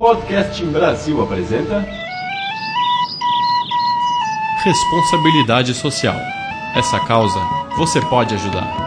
Podcast Brasil apresenta Responsabilidade Social. Essa causa você pode ajudar.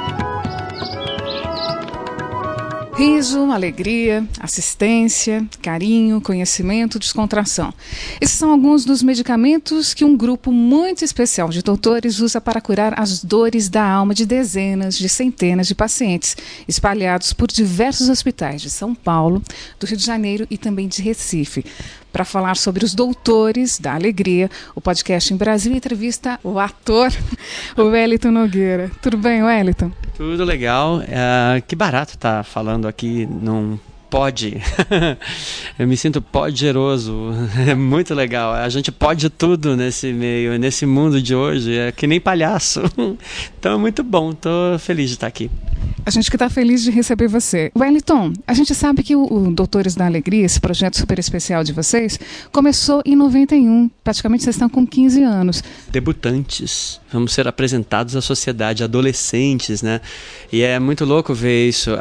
Riso, alegria, assistência, carinho, conhecimento, descontração. Esses são alguns dos medicamentos que um grupo muito especial de doutores usa para curar as dores da alma de dezenas de centenas de pacientes espalhados por diversos hospitais de São Paulo, do Rio de Janeiro e também de Recife. Para falar sobre os doutores da alegria, o podcast em Brasil entrevista o ator, o Wellington Nogueira. Tudo bem, Wellington? Tudo legal. Que barato estar falando aqui num pod. Eu me sinto poderoso. É muito legal. A gente pode tudo nesse meio, nesse mundo de hoje. É que nem palhaço. Então é muito bom. Estou feliz de estar aqui. A gente que está feliz de receber você. Wellington, a gente sabe que o Doutores da Alegria, esse projeto super especial de vocês, começou em 91. Praticamente vocês estão com 15 anos. Debutantes. Vamos ser apresentados à sociedade, adolescentes, né? E é muito louco ver isso.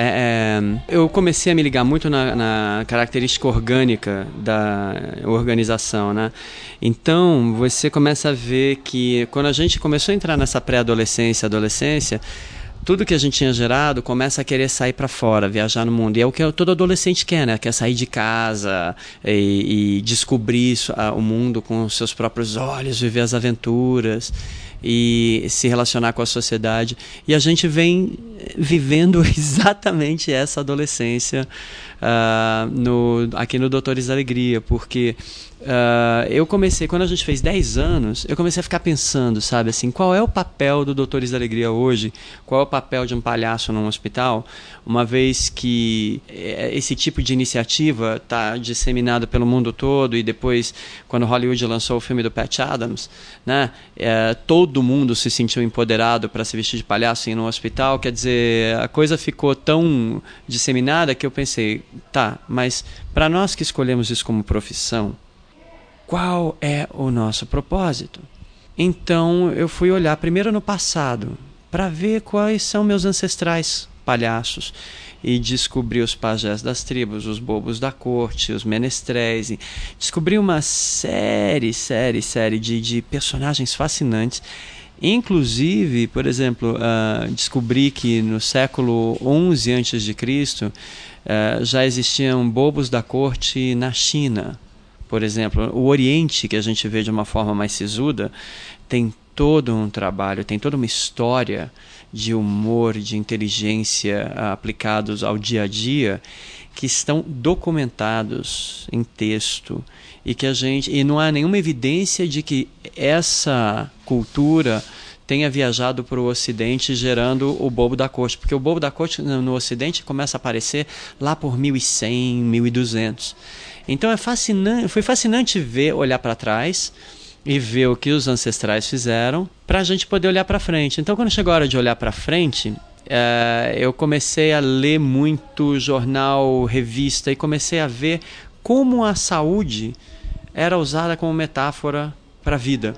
Eu comecei a me ligar muito na característica orgânica da organização, né? Então, você começa a ver que quando a gente começou a entrar nessa pré-adolescência, adolescência, tudo que a gente tinha gerado começa a querer sair para fora, viajar no mundo. E é o que todo adolescente quer, né? Quer sair de casa e descobrir o mundo com os seus próprios olhos, viver as aventuras e se relacionar com a sociedade. E a gente vem vivendo exatamente essa adolescência aqui no Doutores da Alegria, porque eu comecei, quando a gente fez 10 anos, eu comecei a ficar pensando, sabe, assim, qual é o papel do Doutores da Alegria hoje? Qual é o papel de um palhaço num hospital? Uma vez que esse tipo de iniciativa está disseminado pelo mundo todo, e depois, quando Hollywood lançou o filme do Patch Adams, né, todo mundo se sentiu empoderado para se vestir de palhaço e ir no hospital. Quer dizer, a coisa ficou tão disseminada que eu pensei, tá, mas para nós que escolhemos isso como profissão, qual é o nosso propósito? Então eu fui olhar primeiro no passado para ver quais são meus ancestrais palhaços e descobri os pajés das tribos, os bobos da corte, os menestréis, e descobri uma série de personagens fascinantes. Inclusive, por exemplo, descobri que no século XI a.C. Já existiam bobos da corte na China. Por exemplo, o Oriente, que a gente vê de uma forma mais sisuda, tem todo um trabalho, tem toda uma história de humor, de inteligência aplicados ao dia a dia, que estão documentados em texto e não há nenhuma evidência de que essa cultura tenha viajado para o Ocidente gerando o bobo da corte, porque o bobo da corte no Ocidente começa a aparecer lá por 1100, 1200. Então foi fascinante olhar para trás e ver o que os ancestrais fizeram para a gente poder olhar para frente. Então, quando chegou a hora de olhar para frente, eu comecei a ler muito jornal, revista, e comecei a ver como a saúde era usada como metáfora para a vida.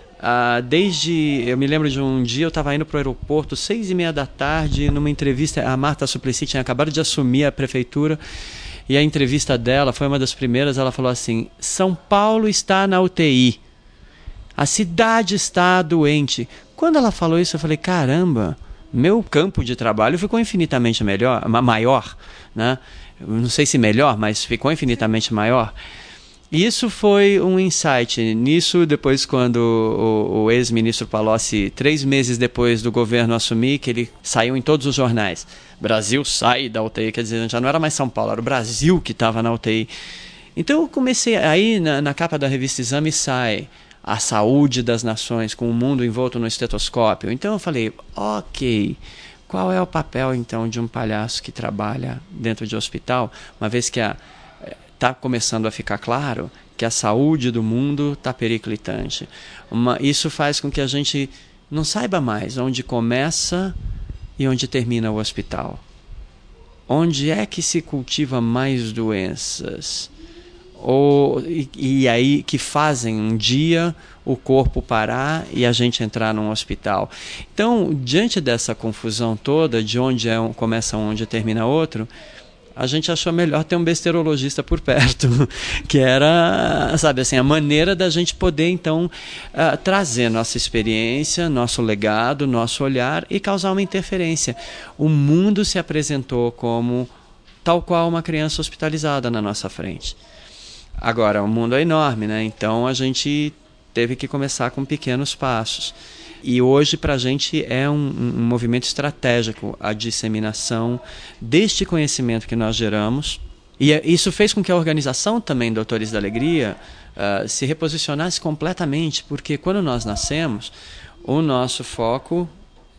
Eu me lembro de um dia, eu estava indo para o aeroporto, 6h30 da tarde, numa entrevista, a Marta Suplicy tinha acabado de assumir a prefeitura, e a entrevista dela foi uma das primeiras. Ela falou assim: São Paulo está na UTI, a cidade está doente. Quando ela falou isso, eu falei, caramba, meu campo de trabalho ficou infinitamente maior, né? Não sei se melhor, mas ficou infinitamente maior. E isso foi um insight. Nisso, depois, quando o ex-ministro Palocci, 3 meses depois do governo assumir, que ele saiu em todos os jornais, Brasil sai da UTI, quer dizer, já não era mais São Paulo, era o Brasil que estava na UTI. Então eu comecei, aí na capa da revista Exame sai a saúde das nações, com o mundo envolto no estetoscópio. Então eu falei, ok, qual é o papel então de um palhaço que trabalha dentro de hospital, uma vez que está começando a ficar claro que a saúde do mundo está periclitante. Isso faz com que a gente não saiba mais onde começa e onde termina o hospital. Onde é que se cultiva mais doenças? E aí que fazem um dia o corpo parar e a gente entrar num hospital. Então, diante dessa confusão toda, de onde começa um, onde termina outro, a gente achou melhor ter um besteirologista por perto, que era, sabe, assim, a maneira da gente poder, então, trazer nossa experiência, nosso legado, nosso olhar e causar uma interferência. O mundo se apresentou como tal qual uma criança hospitalizada na nossa frente. Agora, o mundo é enorme, né? Então a gente teve que começar com pequenos passos. E hoje, para a gente, é um movimento estratégico a disseminação deste conhecimento que nós geramos. E isso fez com que a organização também, Doutores da Alegria, se reposicionasse completamente, porque quando nós nascemos, o nosso foco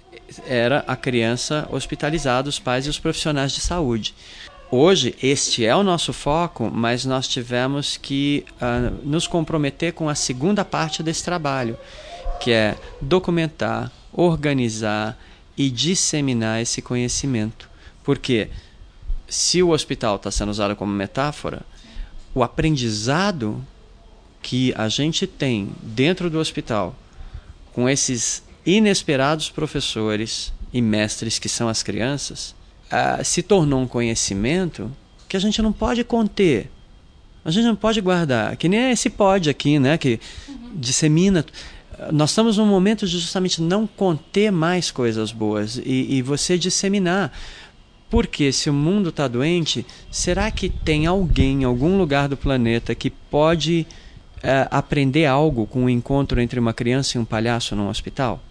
era a criança hospitalizada, os pais e os profissionais de saúde. Hoje, este é o nosso foco, mas nós tivemos que nos comprometer com a segunda parte desse trabalho, que é documentar, organizar e disseminar esse conhecimento. Porque se o hospital está sendo usado como metáfora, o aprendizado que a gente tem dentro do hospital, com esses inesperados professores e mestres que são as crianças, se tornou um conhecimento que a gente não pode conter, a gente não pode guardar, que nem esse pod aqui, né, que dissemina. Nós estamos num momento de justamente não conter mais coisas boas e você disseminar. Porque se o mundo está doente, será que tem alguém em algum lugar do planeta que pode aprender algo com o encontro entre uma criança e um palhaço num hospital?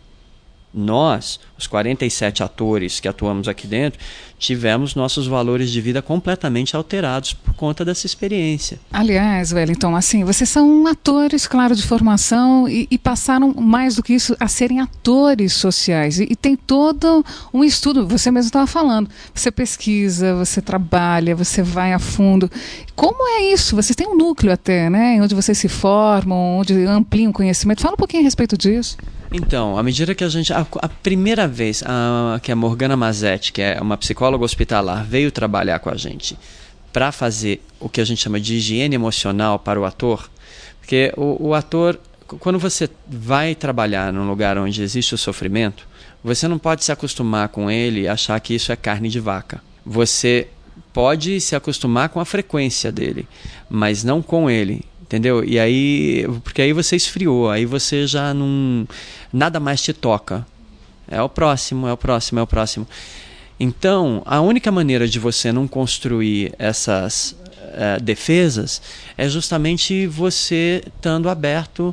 Nós, os 47 atores que atuamos aqui dentro, tivemos nossos valores de vida completamente alterados por conta dessa experiência. Aliás, Wellington, assim, vocês são atores, claro, de formação e passaram mais do que isso a serem atores sociais. E tem todo um estudo, você mesmo estava falando, você pesquisa, você trabalha, você vai a fundo. Como é isso? Vocês têm um núcleo até, né, onde vocês se formam, onde ampliam o conhecimento. Fala um pouquinho a respeito disso. Então, à medida que a primeira vez que a Morgana Mazetti, que é uma psicóloga hospitalar, veio trabalhar com a gente para fazer o que a gente chama de higiene emocional para o ator, porque o ator, quando você vai trabalhar num lugar onde existe o sofrimento, você não pode se acostumar com ele e achar que isso é carne de vaca. Você pode se acostumar com a frequência dele, mas não com ele. Entendeu? E aí, porque aí você esfriou, aí você já não, nada mais te toca. É o próximo, é o próximo, é o próximo. Então, a única maneira de você não construir essas defesas é justamente você estando aberto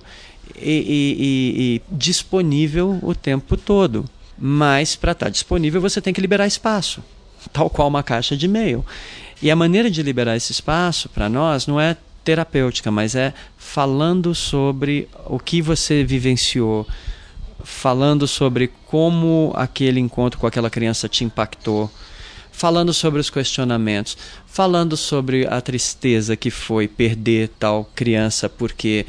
e disponível o tempo todo. Mas para estar disponível você tem que liberar espaço, tal qual uma caixa de e-mail. E a maneira de liberar esse espaço para nós não é terapêutica, mas é falando sobre o que você vivenciou, falando sobre como aquele encontro com aquela criança te impactou, falando sobre os questionamentos, falando sobre a tristeza que foi perder tal criança porque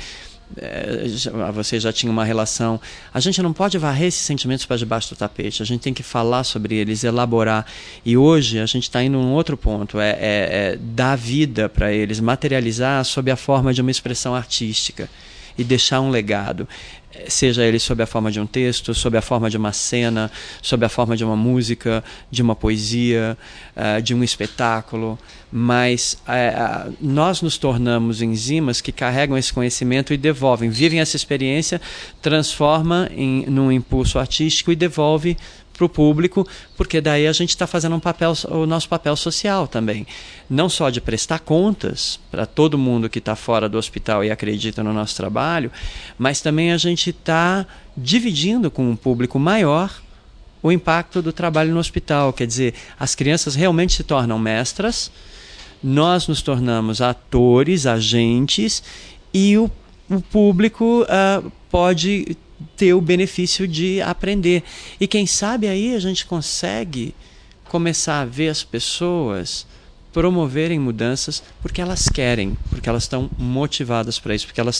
você já tinha uma relação. A gente não pode varrer esses sentimentos para debaixo do tapete, a gente tem que falar sobre eles, elaborar. E hoje a gente está indo num outro ponto, dar vida para eles, materializar sob a forma de uma expressão artística e deixar um legado, seja ele sob a forma de um texto, sob a forma de uma cena, sob a forma de uma música, de uma poesia, de um espetáculo. Mas nós nos tornamos enzimas que carregam esse conhecimento e devolvem, vivem essa experiência, transforma num impulso artístico e devolve para o público, porque daí a gente está fazendo o nosso papel social também. Não só de prestar contas para todo mundo que está fora do hospital e acredita no nosso trabalho, mas também a gente está dividindo com um público maior o impacto do trabalho no hospital. Quer dizer, as crianças realmente se tornam mestras, nós nos tornamos atores, agentes, e o público pode ter o benefício de aprender. E quem sabe aí a gente consegue começar a ver as pessoas promoverem mudanças porque elas querem, porque elas estão motivadas para isso, porque elas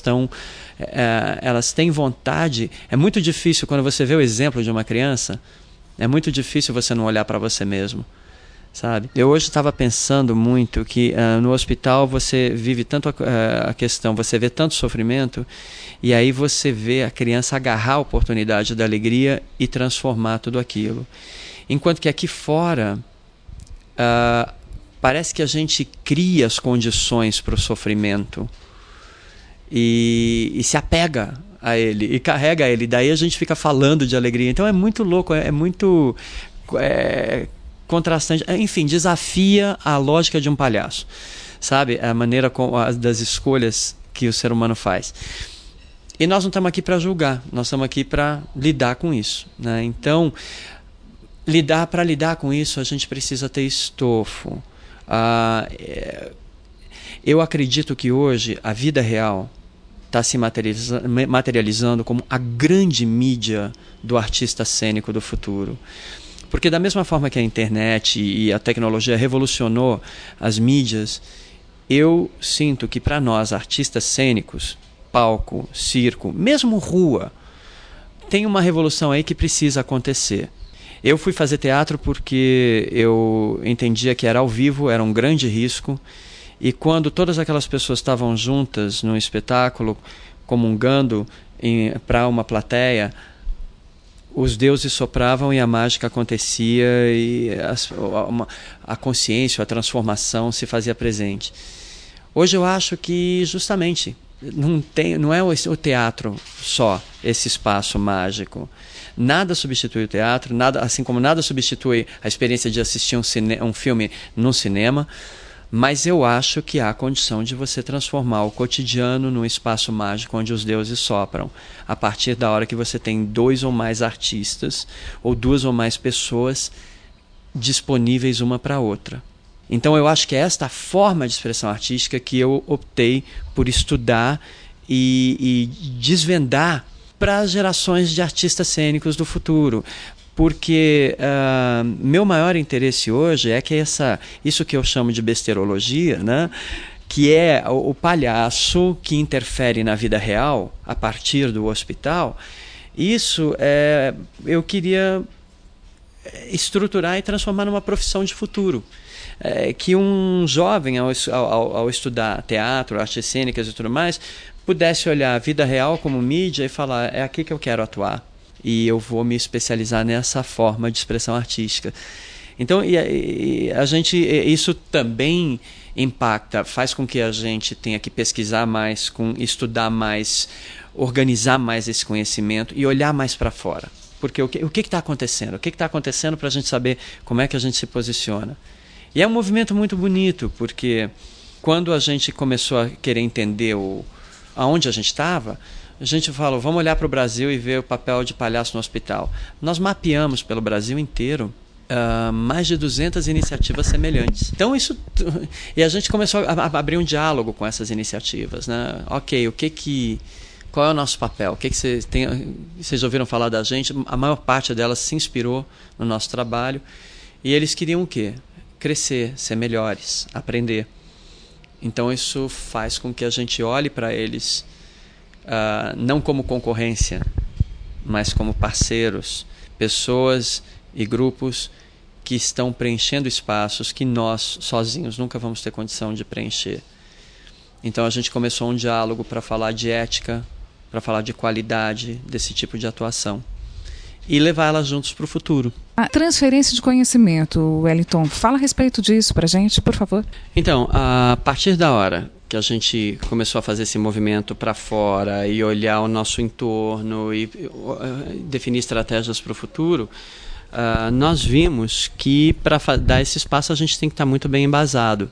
têm vontade. É muito difícil quando você vê o exemplo de uma criança, é muito difícil você não olhar para você mesmo, sabe? Eu hoje estava pensando muito que no hospital você vive tanto a questão, você vê tanto sofrimento, e aí você vê a criança agarrar a oportunidade da alegria e transformar tudo aquilo. Enquanto que aqui fora parece que a gente cria as condições para o sofrimento e se apega a ele e carrega ele. Daí a gente fica falando de alegria. Então é muito louco, é muito contrastante. Enfim, desafia a lógica de um palhaço, sabe? A maneira das escolhas que o ser humano faz. E nós não estamos aqui para julgar, nós estamos aqui para lidar com isso, né? Então, para lidar com isso, a gente precisa ter estofo. Eu acredito que hoje a vida real está se materializando como a grande mídia do artista cênico do futuro. Porque da mesma forma que a internet e a tecnologia revolucionou as mídias, eu sinto que para nós, artistas cênicos, palco, circo, mesmo rua, tem uma revolução aí que precisa acontecer. Eu fui fazer teatro porque eu entendia que era ao vivo, era um grande risco, e quando todas aquelas pessoas estavam juntas num espetáculo, comungando para uma plateia, os deuses sopravam e a mágica acontecia e a consciência, a transformação se fazia presente. Hoje eu acho que justamente não é o teatro só esse espaço mágico. Nada substitui o teatro, assim como nada substitui a experiência de assistir um filme no cinema, mas eu acho que há a condição de você transformar o cotidiano num espaço mágico onde os deuses sopram, a partir da hora que você tem 2 ou mais artistas ou 2 ou mais pessoas disponíveis uma para a outra. Então eu acho que é esta forma de expressão artística que eu optei por estudar e desvendar para as gerações de artistas cênicos do futuro. Porque meu maior interesse hoje é que isso que eu chamo de besterologia, né, que é o palhaço que interfere na vida real a partir do hospital, eu queria estruturar e transformar numa profissão de futuro. Que um jovem, ao estudar teatro, artes cênicas e tudo mais, pudesse olhar a vida real como mídia e falar, é aqui que eu quero atuar. E eu vou me especializar nessa forma de expressão artística. Então, isso também impacta, faz com que a gente tenha que pesquisar mais, estudar mais, organizar mais esse conhecimento e olhar mais para fora. Porque o que está acontecendo? O que está acontecendo para a gente saber como é que a gente se posiciona? E é um movimento muito bonito, porque quando a gente começou a querer entender aonde a gente estava, a gente falou, vamos olhar para o Brasil e ver o papel de palhaço no hospital. Nós mapeamos pelo Brasil inteiro mais de 200 iniciativas semelhantes. Então e a gente começou a abrir um diálogo com essas iniciativas, né? Ok, qual é o nosso papel? O que vocês ouviram falar da gente? A maior parte delas se inspirou no nosso trabalho e eles queriam o quê? Crescer, ser melhores, aprender. Então isso faz com que a gente olhe para eles não como concorrência, mas como parceiros, pessoas e grupos que estão preenchendo espaços que nós sozinhos nunca vamos ter condição de preencher. Então a gente começou um diálogo para falar de ética, para falar de qualidade desse tipo de atuação e levar elas juntos para o futuro. A transferência de conhecimento, Wellington, fala a respeito disso para a gente, por favor. Então, a partir da hora que a gente começou a fazer esse movimento para fora e olhar o nosso entorno e definir estratégias para o futuro, nós vimos que para dar esse espaço a gente tem que estar muito bem embasado.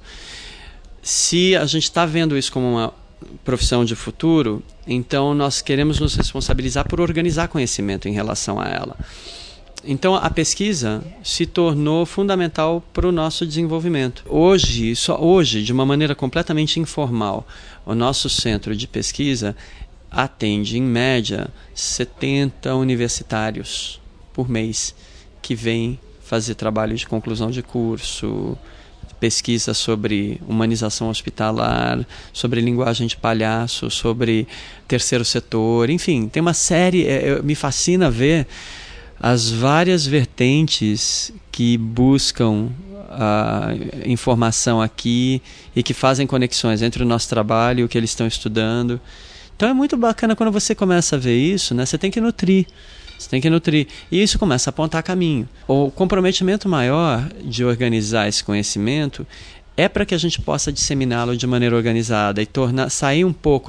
Se a gente está vendo isso como uma profissão de futuro, então nós queremos nos responsabilizar por organizar conhecimento em relação a ela. Então a pesquisa se tornou fundamental para o nosso desenvolvimento. Hoje, de uma maneira completamente informal, o nosso centro de pesquisa atende, em média, 70 universitários por mês que vêm fazer trabalho de conclusão de curso, pesquisa sobre humanização hospitalar, sobre linguagem de palhaço, sobre terceiro setor, enfim, tem uma série, me fascina ver as várias vertentes que buscam informação aqui e que fazem conexões entre o nosso trabalho e o que eles estão estudando. Então é muito bacana quando você começa a ver isso, né? Você tem que nutrir. Você tem que nutrir. E isso começa a apontar caminho. O comprometimento maior de organizar esse conhecimento é para que a gente possa disseminá-lo de maneira organizada e sair um pouco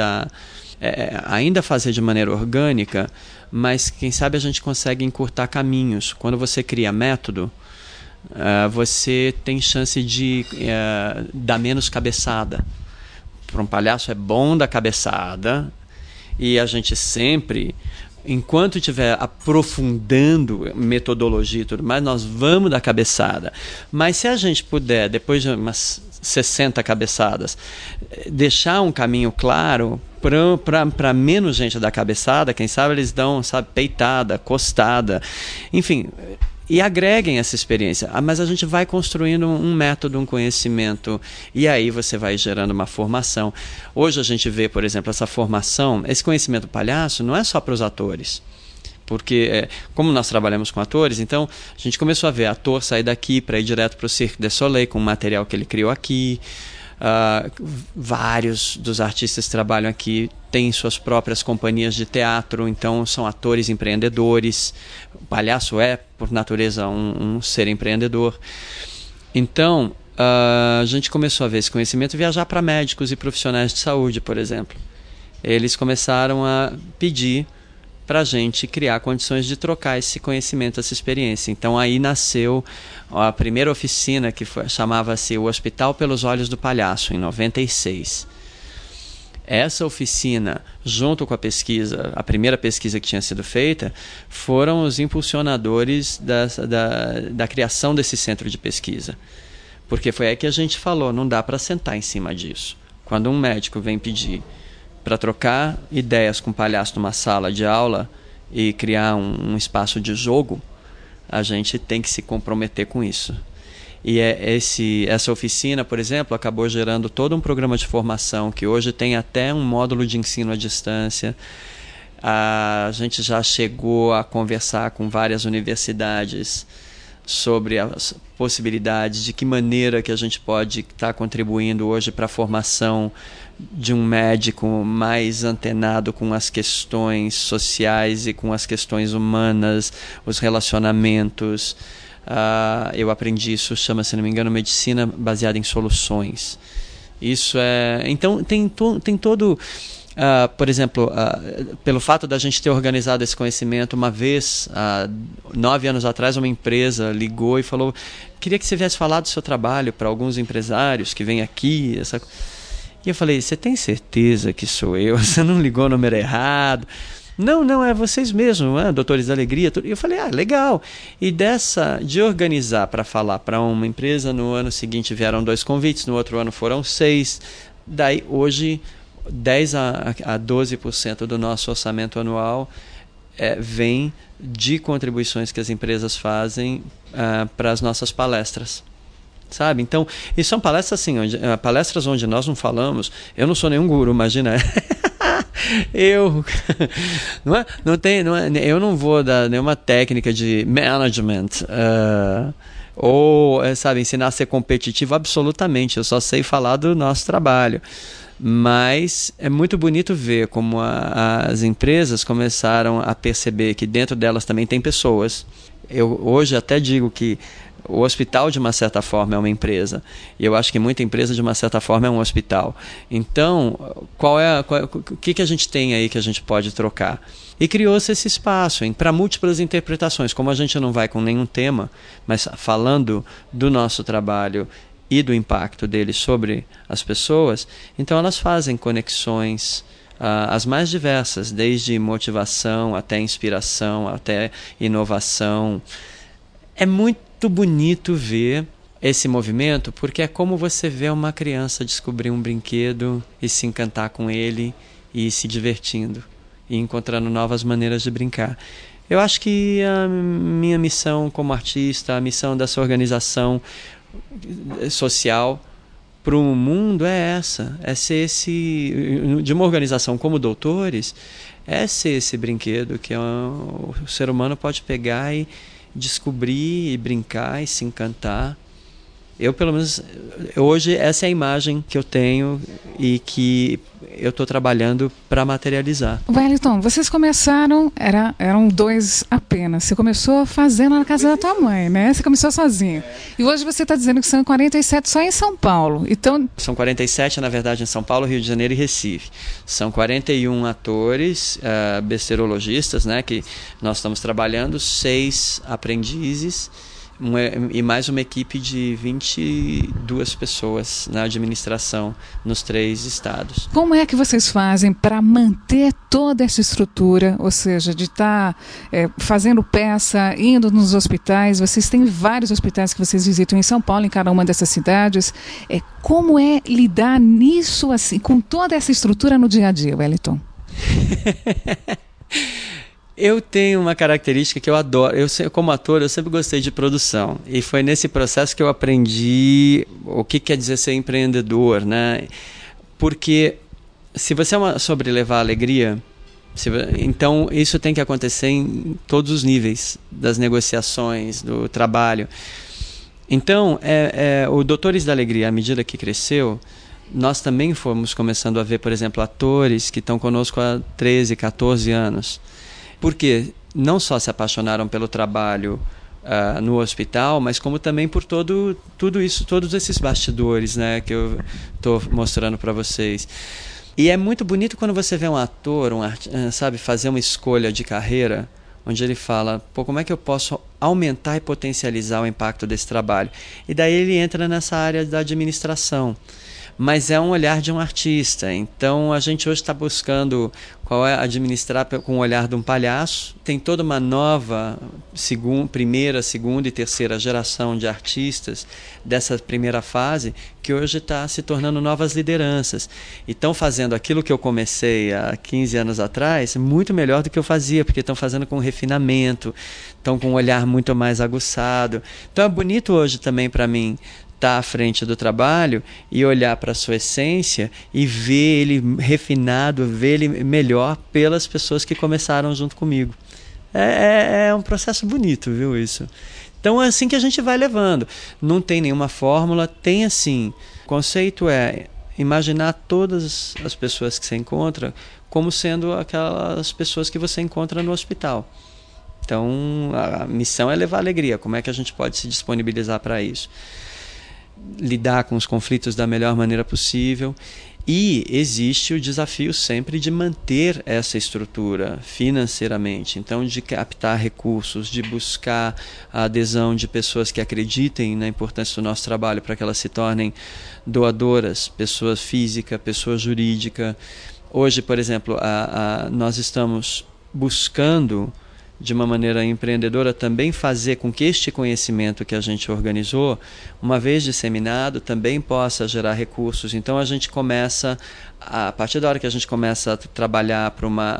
ainda fazer de maneira orgânica, mas quem sabe a gente consegue encurtar caminhos. Quando você cria método, você tem chance de dar menos cabeçada. Para um palhaço é bom dar cabeçada, e a gente sempre, enquanto estiver aprofundando metodologia e tudo mais, nós vamos dar cabeçada. Mas se a gente puder, depois de umas 60 cabeçadas, deixar um caminho claro para menos gente dar cabeçada, quem sabe eles dão, peitada, costada, enfim, e agreguem essa experiência. Mas a gente vai construindo um método, um conhecimento, e aí você vai gerando uma formação. Hoje a gente vê, por exemplo, essa formação, esse conhecimento palhaço não é só para os atores, porque como nós trabalhamos com atores, então a gente começou a ver ator sair daqui para ir direto para o Cirque du Soleil com o material que ele criou aqui. Vários dos artistas que trabalham aqui têm suas próprias companhias de teatro, então são atores empreendedores. O palhaço é, por natureza, um ser empreendedor. Então, a gente começou a ver esse conhecimento viajar para médicos e profissionais de saúde, por exemplo. Eles começaram a pedir para a gente criar condições de trocar esse conhecimento, essa experiência. Então aí nasceu a primeira oficina, que chamava-se O Hospital pelos Olhos do Palhaço, em 96. Essa oficina, junto com a pesquisa, a primeira pesquisa que tinha sido feita, foram os impulsionadores da criação desse centro de pesquisa. Porque foi aí que a gente falou, não dá para sentar em cima disso. Quando um médico vem pedir para trocar ideias com o palhaço numa sala de aula e criar um espaço de jogo, a gente tem que se comprometer com isso. E essa oficina, por exemplo, acabou gerando todo um programa de formação que hoje tem até um módulo de ensino à distância. A gente já chegou a conversar com várias universidades sobre as possibilidades, de que maneira que a gente pode estar contribuindo hoje para a formação de um médico mais antenado com as questões sociais e com as questões humanas, os relacionamentos. Eu aprendi isso, chama, se não me engano, medicina baseada em soluções. Isso é... Então, tem todo... por exemplo, pelo fato da gente ter organizado esse conhecimento, uma vez, 9 anos atrás, uma empresa ligou e falou: queria que você viesse falar do seu trabalho para alguns empresários que vêm aqui. E eu falei: você tem certeza que sou eu? Você não ligou o número errado? Não, é vocês mesmos, Doutores da Alegria. E eu falei: legal. E de organizar para falar para uma empresa, no ano seguinte vieram 2 convites, no outro ano foram 6. Daí, hoje, 10 a 12% do nosso orçamento anual vem de contribuições que as empresas fazem para as nossas palestras. Sabe? Então, e são palestras assim, palestras onde nós não falamos. Eu não sou nenhum guru, imagina. Eu não vou dar nenhuma técnica de management ou, ensinar a ser competitivo, absolutamente. Eu só sei falar do nosso trabalho. Mas é muito bonito ver como as empresas começaram a perceber que dentro delas também tem pessoas. Eu hoje até digo que o hospital, de uma certa forma, é uma empresa. E eu acho que muita empresa, de uma certa forma, é um hospital. Então, o que a gente tem aí que a gente pode trocar? E criou-se esse espaço para múltiplas interpretações. Como a gente não vai com nenhum tema, mas falando do nosso trabalho e do impacto dele sobre as pessoas, então elas fazem conexões as mais diversas, desde motivação até inspiração, até inovação. É muito bonito ver esse movimento, porque é como você vê uma criança descobrir um brinquedo e se encantar com ele e ir se divertindo e encontrando novas maneiras de brincar. Eu acho que a minha missão como artista, a missão dessa organização social para o mundo é essa, é ser de uma organização como Doutores, é ser esse brinquedo que o ser humano pode pegar e descobrir e brincar e se encantar Eu, pelo menos, hoje essa é a imagem que eu tenho e que eu estou trabalhando para materializar. Wellington, vocês começaram, eram 2 apenas. Você começou fazendo na casa da tua mãe, né? Você começou sozinho. E hoje você está dizendo que são 47 só em São Paulo. Então... São 47, na verdade, em São Paulo, Rio de Janeiro e Recife. São 41 atores, besterologistas, né? Que nós estamos trabalhando, 6 aprendizes, e mais uma equipe de 22 pessoas na administração nos 3 estados. Como é que vocês fazem para manter toda essa estrutura, ou seja, de estar fazendo peça, indo nos hospitais? Vocês têm vários hospitais que vocês visitam em São Paulo, em cada uma dessas cidades. Como é lidar nisso, assim, com toda essa estrutura no dia a dia, Wellington? Eu tenho uma característica que eu adoro. Como ator, eu sempre gostei de produção. E foi nesse processo que eu aprendi o que quer dizer ser empreendedor, né? Porque se você é sobre levar alegria, então isso tem que acontecer em todos os níveis das negociações, do trabalho. Então, o Doutores da Alegria, à medida que cresceu, nós também fomos começando a ver, por exemplo, atores que estão conosco há 13, 14 anos. Porque não só se apaixonaram pelo trabalho no hospital, mas como também por tudo isso, todos esses bastidores, né, que eu estou mostrando para vocês. E é muito bonito quando você vê um ator, sabe, fazer uma escolha de carreira, onde ele fala, como é que eu posso aumentar e potencializar o impacto desse trabalho? E daí ele entra nessa área da administração. Mas é um olhar de um artista. Então a gente hoje está buscando administrar com o olhar de um palhaço. Tem toda uma nova primeira, segunda e terceira geração de artistas dessa primeira fase que hoje está se tornando novas lideranças. E estão fazendo aquilo que eu comecei há 15 anos atrás muito melhor do que eu fazia, porque estão fazendo com refinamento, estão com um olhar muito mais aguçado. Então é bonito hoje também para mim estar à frente do trabalho e olhar para a sua essência e ver ele refinado, ver ele melhor pelas pessoas que começaram junto comigo. É um processo bonito, viu, isso? Então é assim que a gente vai levando. Não tem nenhuma fórmula, tem assim. O conceito é imaginar todas as pessoas que você encontra como sendo aquelas pessoas que você encontra no hospital. Então a missão é levar alegria. Como é que a gente pode se disponibilizar para isso? Lidar com os conflitos da melhor maneira possível, e existe o desafio sempre de manter essa estrutura financeiramente, então de captar recursos, de buscar a adesão de pessoas que acreditem na importância do nosso trabalho para que elas se tornem doadoras, pessoa física, pessoa jurídica. Hoje, por exemplo, nós estamos buscando de uma maneira empreendedora também fazer com que este conhecimento que a gente organizou, uma vez disseminado, também possa gerar recursos. Então a gente começa, a partir da hora que a gente começa a trabalhar para uma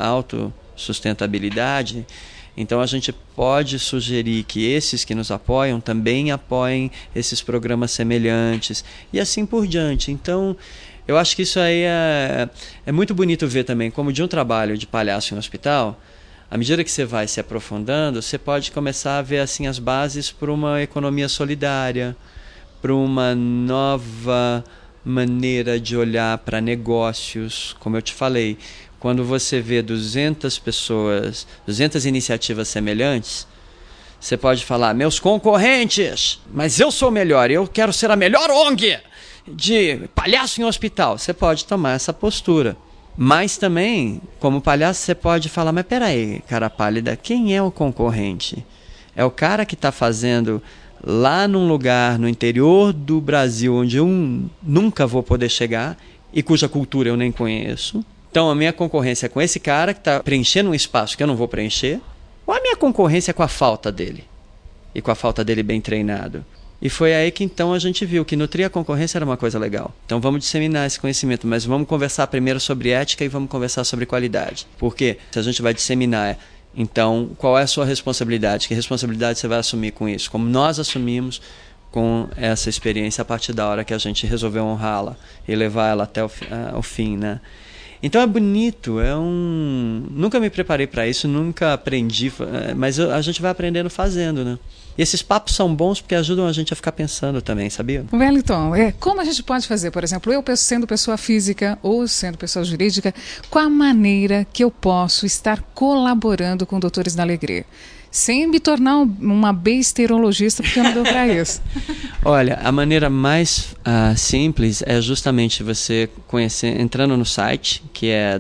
autossustentabilidade, então a gente pode sugerir que esses que nos apoiam também apoiem esses programas semelhantes e assim por diante. Então eu acho que isso aí é muito bonito ver também como de um trabalho de palhaço em hospital, à medida que você vai se aprofundando, você pode começar a ver assim as bases para uma economia solidária, para uma nova maneira de olhar para negócios. Como eu te falei, quando você vê 200 pessoas, 200 iniciativas semelhantes, você pode falar, meus concorrentes, mas eu sou melhor, eu quero ser a melhor ONG de palhaço em hospital. Você pode tomar essa postura. Mas também, como palhaço, você pode falar, mas peraí, cara pálida, quem é o concorrente? É o cara que está fazendo lá num lugar no interior do Brasil, onde eu nunca vou poder chegar e cuja cultura eu nem conheço. Então a minha concorrência é com esse cara que está preenchendo um espaço que eu não vou preencher, ou a minha concorrência é com a falta dele, e com a falta dele bem treinado? E foi aí que então a gente viu que nutrir a concorrência era uma coisa legal. Então vamos disseminar esse conhecimento, mas vamos conversar primeiro sobre ética e vamos conversar sobre qualidade. Porque se a gente vai disseminar, então qual é a sua responsabilidade? Que responsabilidade você vai assumir com isso? Como nós assumimos com essa experiência a partir da hora que a gente resolveu honrá-la e levar ela até o fim, né? Então é bonito, nunca me preparei para isso, nunca aprendi, mas a gente vai aprendendo fazendo, né? E esses papos são bons porque ajudam a gente a ficar pensando também, sabia? Wellington, como a gente pode fazer, por exemplo, eu sendo pessoa física ou sendo pessoa jurídica, qual a maneira que eu posso estar colaborando com Doutores da Alegria? Sem me tornar uma besteirologista, porque eu não dou para isso. Olha, a maneira mais simples é justamente você entrando no site, que é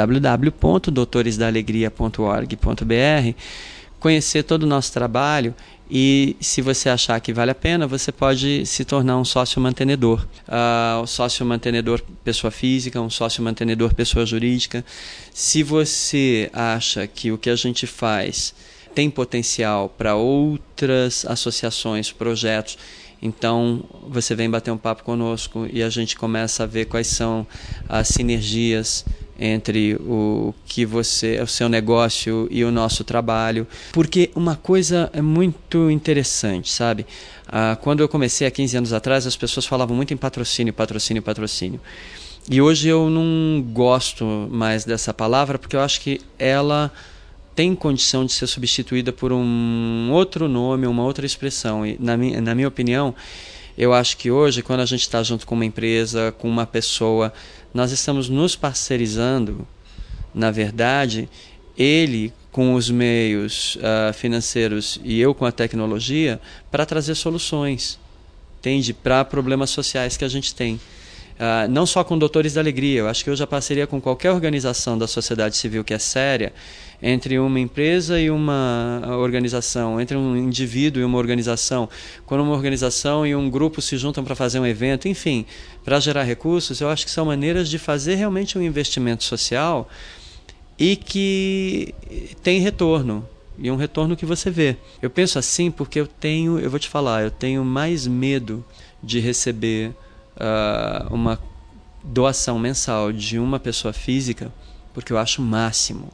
www.doutoresdaalegria.org.br, conhecer todo o nosso trabalho e, se você achar que vale a pena, você pode se tornar um sócio-mantenedor. Um sócio-mantenedor pessoa física, um sócio-mantenedor pessoa jurídica. Se você acha que o que a gente faz tem potencial para outras associações, projetos, então você vem bater um papo conosco e a gente começa a ver quais são as sinergias entre o seu negócio e o nosso trabalho. Porque uma coisa é muito interessante, sabe? Quando eu comecei há 15 anos atrás, as pessoas falavam muito em patrocínio, patrocínio, patrocínio. E hoje eu não gosto mais dessa palavra porque eu acho que ela tem condição de ser substituída por um outro nome, uma outra expressão. E, na minha opinião, eu acho que hoje, quando a gente está junto com uma empresa, com uma pessoa, nós estamos nos parcerizando, na verdade, ele com os meios financeiros e eu com a tecnologia, para trazer soluções, entende? Para problemas sociais que a gente tem. Não só com Doutores da Alegria, eu acho que hoje a parceria com qualquer organização da sociedade civil que é séria, entre uma empresa e uma organização, entre um indivíduo e uma organização, quando uma organização e um grupo se juntam para fazer um evento, enfim, para gerar recursos, eu acho que são maneiras de fazer realmente um investimento social e que tem retorno, e um retorno que você vê. Eu penso assim porque eu vou te falar, eu tenho mais medo de receber uma doação mensal de uma pessoa física, porque eu acho o máximo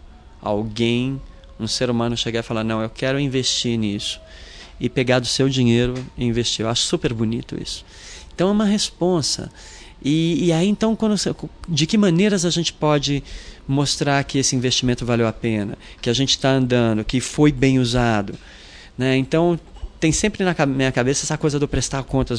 um ser humano chegar e falar, não, eu quero investir nisso, e pegar do seu dinheiro e investir. Eu acho super bonito isso. Então é uma responsa. E aí então, de que maneiras a gente pode mostrar que esse investimento valeu a pena, que a gente está andando, que foi bem usado, né? Então tem sempre na minha cabeça essa coisa do prestar contas,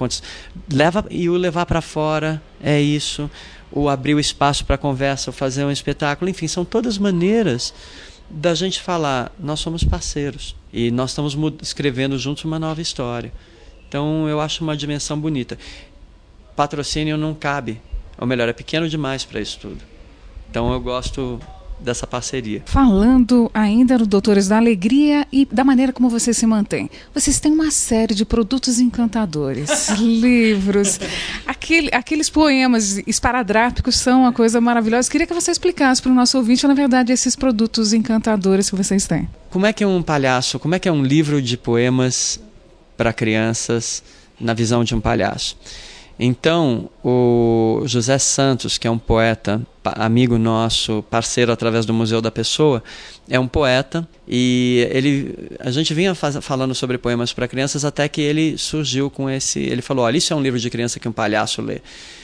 levar para fora, é isso, o abrir o espaço para conversa, fazer um espetáculo, enfim, são todas maneiras da gente falar, nós somos parceiros e nós estamos escrevendo juntos uma nova história. Então eu acho uma dimensão bonita. Patrocínio não cabe, ou melhor, é pequeno demais para isso tudo. Então eu gosto dessa parceria. Falando ainda do Doutores da Alegria e da maneira como você se mantém. Vocês têm uma série de produtos encantadores, livros, aqueles poemas esparadrápicos são uma coisa maravilhosa. Queria que você explicasse para o nosso ouvinte, na verdade, esses produtos encantadores que vocês têm. Como é que é um livro de poemas para crianças na visão de um palhaço? Então, o José Santos, que é um poeta, amigo nosso, parceiro através do Museu da Pessoa, é um poeta e a gente vinha falando sobre poemas para crianças até que ele surgiu com ele falou, olha, isso é um livro de criança que um palhaço lê.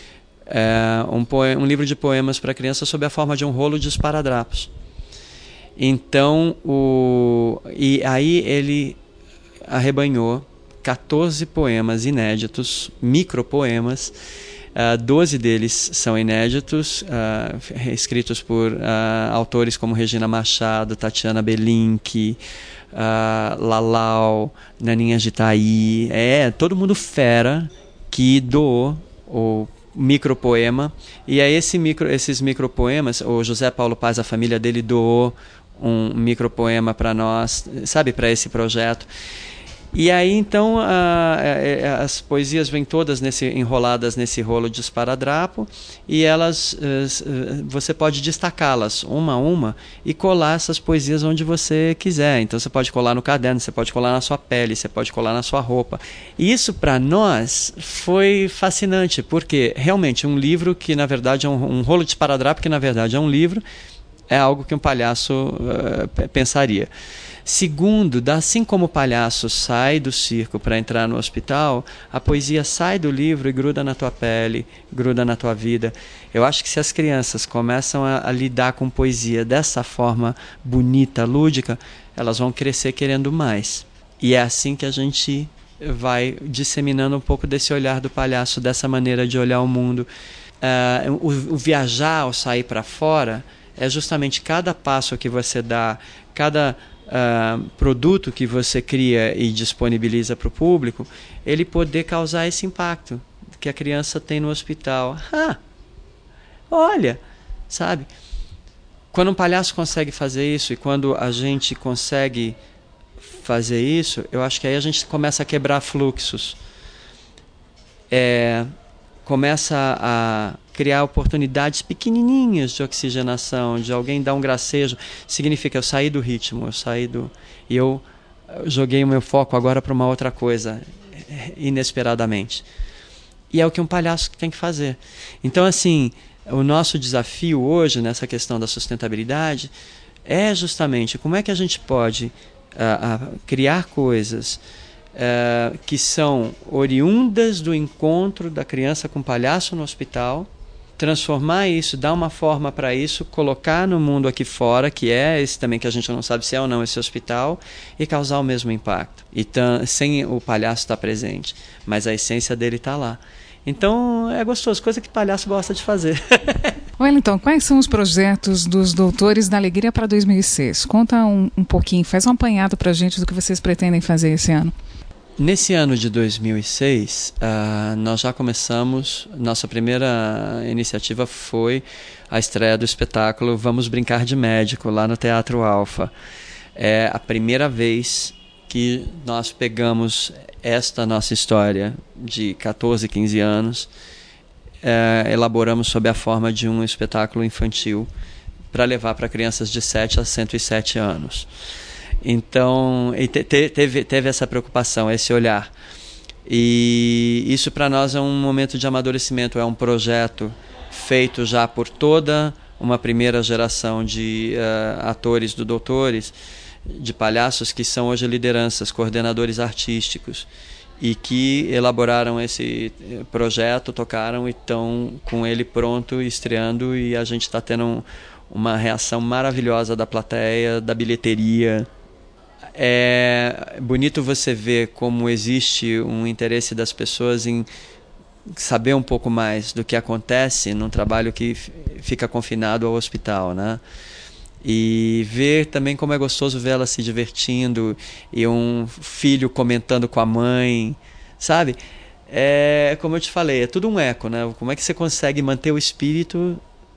É um livro de poemas para criança sob a forma de um rolo de esparadrapos. Então, e aí ele arrebanhou 14 poemas inéditos, micropoemas, 12 deles são inéditos, escritos por autores como Regina Machado, Tatiana Belink, Lalau, Naninha de Itaí, todo mundo fera que doou o micropoema, e aí esses micropoemas, o José Paulo Paz, a família dele doou um micropoema para nós, sabe, para esse projeto. E aí, então, as poesias vêm todas enroladas nesse rolo de esparadrapo e você pode destacá-las uma a uma e colar essas poesias onde você quiser. Então, você pode colar no caderno, você pode colar na sua pele, você pode colar na sua roupa. E isso, para nós, foi fascinante, porque, realmente, um livro que, na verdade, é um rolo de esparadrapo que, na verdade, é um livro, é algo que um palhaço pensaria. Segundo, assim como o palhaço sai do circo para entrar no hospital, a poesia sai do livro e gruda na tua pele, gruda na tua vida. Eu acho que se as crianças começam a lidar com poesia dessa forma bonita, lúdica, elas vão crescer querendo mais. E é assim que a gente vai disseminando um pouco desse olhar do palhaço, dessa maneira de olhar o mundo. O viajar, ao sair para fora, é justamente cada passo que você dá, cada produto que você cria e disponibiliza para o público, ele poder causar esse impacto que a criança tem no hospital. Olha, sabe? Quando um palhaço consegue fazer isso e quando a gente consegue fazer isso, eu acho que aí a gente começa a quebrar fluxos. Começa a criar oportunidades pequenininhas de oxigenação, de alguém dar um gracejo. Significa, eu saí do ritmo, e eu joguei o meu foco agora para uma outra coisa, inesperadamente. E é o que um palhaço tem que fazer. Então, assim, o nosso desafio hoje, nessa questão da sustentabilidade, é justamente como é que a gente pode criar coisas que são oriundas do encontro da criança com o palhaço no hospital, transformar isso, dar uma forma para isso, colocar no mundo aqui fora, que é esse também que a gente não sabe se é ou não esse hospital, e causar o mesmo impacto. Sem o palhaço estar presente, mas a essência dele está lá. Então é gostoso, coisa que palhaço gosta de fazer. Wellington, quais são os projetos dos Doutores da Alegria para 2006? Conta um pouquinho, faz um apanhado para a gente do que vocês pretendem fazer esse ano. Nesse ano de 2006, nós já começamos, nossa primeira iniciativa foi a estreia do espetáculo Vamos Brincar de Médico, lá no Teatro Alfa. É a primeira vez que nós pegamos esta nossa história de 14, 15 anos, elaboramos sob a forma de um espetáculo infantil para levar para crianças de 7 a 107 anos. Então, teve essa preocupação, esse olhar. E isso para nós é um momento de amadurecimento, é um projeto feito já por toda uma primeira geração de atores do Doutores, de palhaços que são hoje lideranças, coordenadores artísticos, e que elaboraram esse projeto, tocaram e estão com ele pronto, estreando, e a gente está tendo uma reação maravilhosa da plateia, da bilheteria. É bonito você ver como existe um interesse das pessoas em saber um pouco mais do que acontece num trabalho que fica confinado ao hospital, né? E ver também como é gostoso ver ela se divertindo e um filho comentando com a mãe, sabe? Como eu te falei, é tudo um eco, né? Como é que você consegue manter o espírito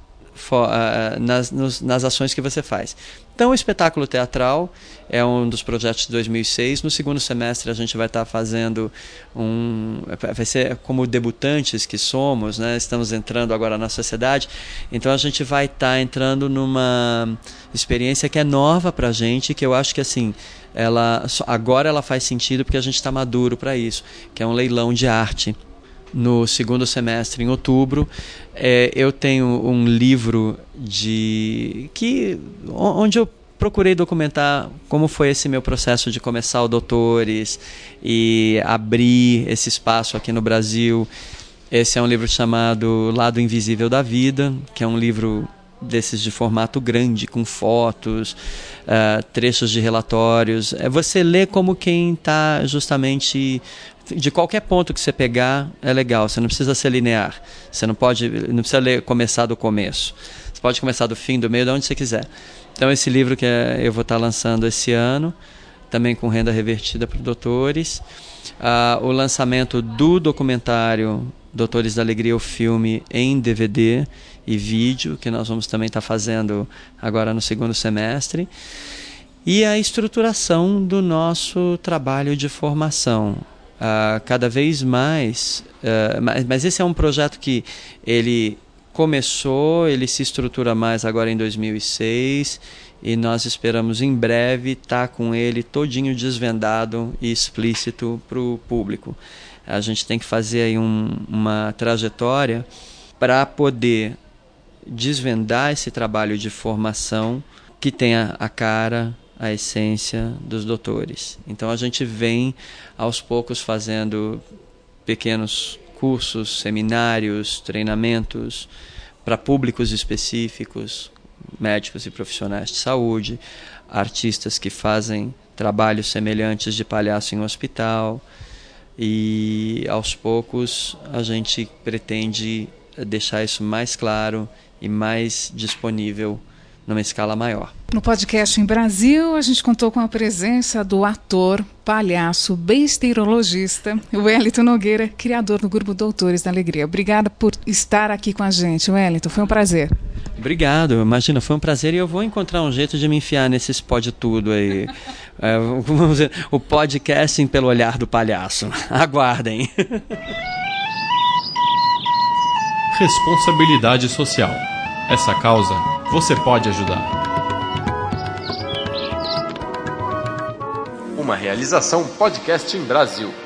nas ações que você faz? Então, o espetáculo teatral é um dos projetos de 2006. No segundo semestre a gente vai estar fazendo vai ser como debutantes que somos, né? Estamos entrando agora na sociedade, então a gente vai estar entrando numa experiência que é nova pra gente, que eu acho que assim, agora ela faz sentido porque a gente está maduro para isso, que é um leilão de arte. No segundo semestre, em outubro, eu tenho um livro onde eu procurei documentar como foi esse meu processo de começar o Doutores e abrir esse espaço aqui no Brasil. Esse é um livro chamado Lado Invisível da Vida, que é um livro desses de formato grande, com fotos, trechos de relatórios. Você lê como quem está justamente... De qualquer ponto que você pegar é legal, você não precisa ser linear, você não precisa começar do começo, você pode começar do fim, do meio, de onde você quiser. Então esse livro que eu vou estar lançando esse ano, também com renda revertida para Doutores, o lançamento do documentário Doutores da Alegria, o filme em DVD e vídeo, que nós vamos também estar fazendo agora no segundo semestre, e a estruturação do nosso trabalho de formação. Cada vez mais, mas esse é um projeto que ele começou, ele se estrutura mais agora em 2006 e nós esperamos em breve estar com ele todinho desvendado e explícito para o público. A gente tem que fazer aí uma trajetória para poder desvendar esse trabalho de formação que tenha a cara a essência dos doutores. Então a gente vem aos poucos fazendo pequenos cursos, seminários, treinamentos para públicos específicos, médicos e profissionais de saúde, artistas que fazem trabalhos semelhantes de palhaço em hospital, e aos poucos a gente pretende deixar isso mais claro e mais disponível numa escala maior. No podcast em Brasil, a gente contou com a presença do ator, palhaço, besteirologista, Wellington Nogueira, criador do grupo Doutores da Alegria. Obrigada por estar aqui com a gente, Wellington. Foi um prazer. Obrigado. Imagina, foi um prazer, e eu vou encontrar um jeito de me enfiar nesses pode tudo aí. Vamos dizer, o podcasting pelo olhar do palhaço. Aguardem. Responsabilidade social. Essa causa você pode ajudar. Uma realização Podcast em Brasil.